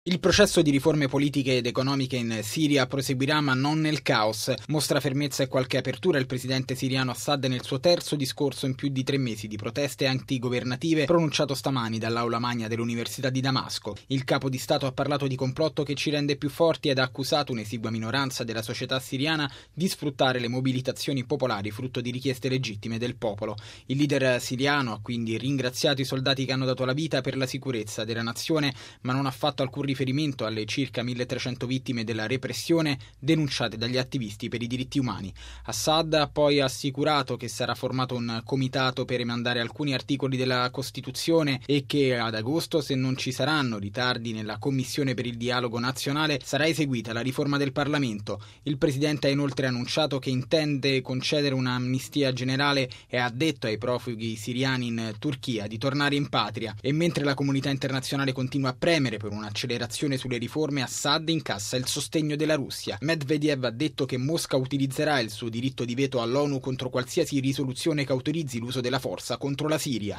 Il processo di riforme politiche ed economiche in Siria proseguirà ma non nel caos. Mostra fermezza e qualche apertura il presidente siriano Assad nel suo terzo discorso in più di 3 mesi di proteste antigovernative pronunciato stamani dall'aula magna dell'Università di Damasco. Il capo di Stato ha parlato di complotto che ci rende più forti ed ha accusato un'esigua minoranza della società siriana di sfruttare le mobilitazioni popolari frutto di richieste legittime del popolo. Il leader siriano ha quindi ringraziato i soldati che hanno dato la vita per la sicurezza della nazione, ma non ha fatto alcun riferimento alle circa 1300 vittime della repressione denunciate dagli attivisti per i diritti umani. Assad ha poi assicurato che sarà formato un comitato per emendare alcuni articoli della Costituzione e che ad agosto, se non ci saranno ritardi nella Commissione per il dialogo nazionale, sarà eseguita la riforma del Parlamento. Il presidente ha inoltre annunciato che intende concedere un'amnistia generale e ha detto ai profughi siriani in Turchia di tornare in patria. E mentre la comunità internazionale continua a premere per un'accelerazione sulle riforme, Assad incassa il sostegno della Russia. Medvedev ha detto che Mosca utilizzerà il suo diritto di veto all'ONU contro qualsiasi risoluzione che autorizzi l'uso della forza contro la Siria.